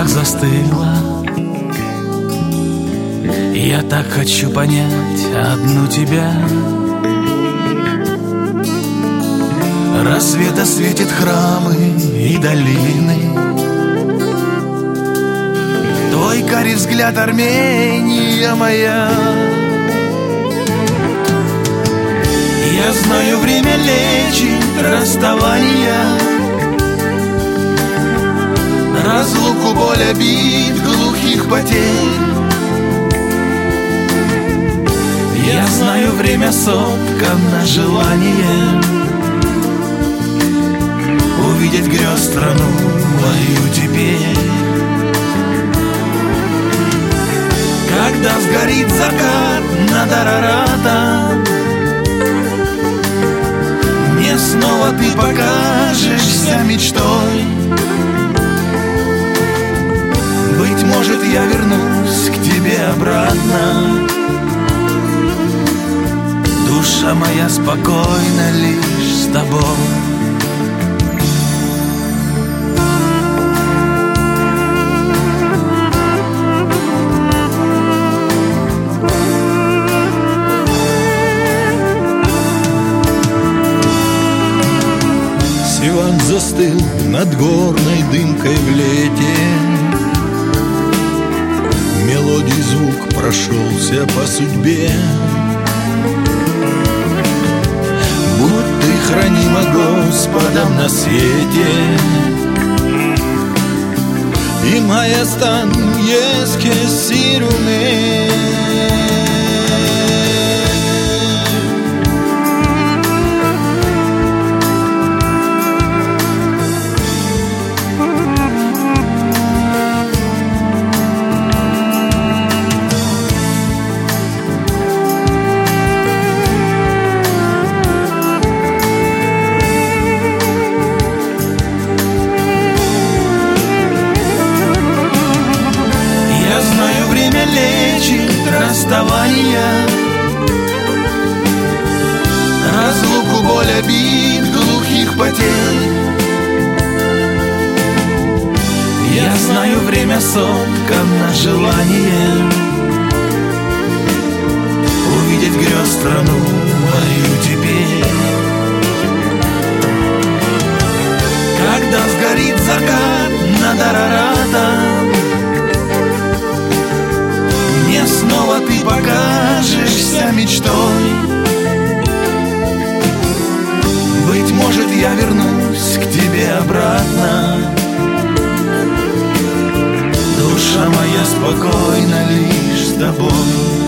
глазах застыла. Я так хочу понять одну тебя. Рассвет осветит храмы и долины. Твой карий взгляд, Армения моя. Я знаю, время лечит расставания, разлуку, боль, обид, глухих потерь. Я знаю, время соткано желание увидеть грез страну мою теперь. Когда сгорит закат над Араратом, мне снова ты покажешься мечтой. Быть может, я вернусь к тебе обратно. Душа моя спокойна лишь с тобой. Сиван застыл над горной дымкой в лете. Мелодий звук прошелся по судьбе. Будь ты хранима Господом на свете, и моя стан еске сируме. Расставания, разлуку, боль, обид, глухих потерь. Я знаю, время соткано желанием увидеть грез страну мою теперь. Когда сгорит закат над Араратом, мне снова ты покажешься мечтой. Быть может, я вернусь к тебе обратно. Душа моя спокойна лишь с тобой.